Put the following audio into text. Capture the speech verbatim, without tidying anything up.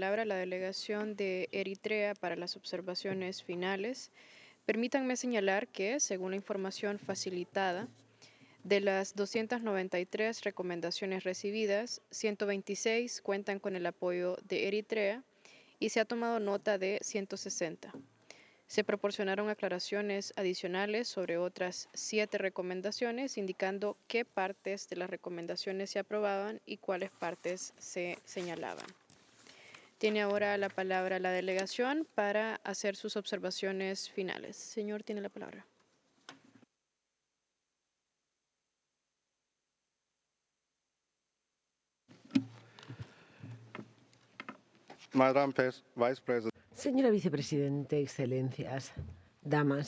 palabra la delegación de Eritrea para las observaciones finales. Permítanme señalar que, según la información facilitada, de las doscientas noventa y tres recomendaciones recibidas, ciento veintiséis cuentan con el apoyo de Eritrea y se ha tomado nota de ciento sesenta. Se proporcionaron aclaraciones adicionales sobre otras siete recomendaciones, indicando qué partes de las recomendaciones se aprobaban y cuáles partes se señalaban. Tiene ahora la palabra la delegación para hacer sus observaciones finales. Señor, tiene la palabra. Madam Vice President. Señora vicepresidente, excelencias, damas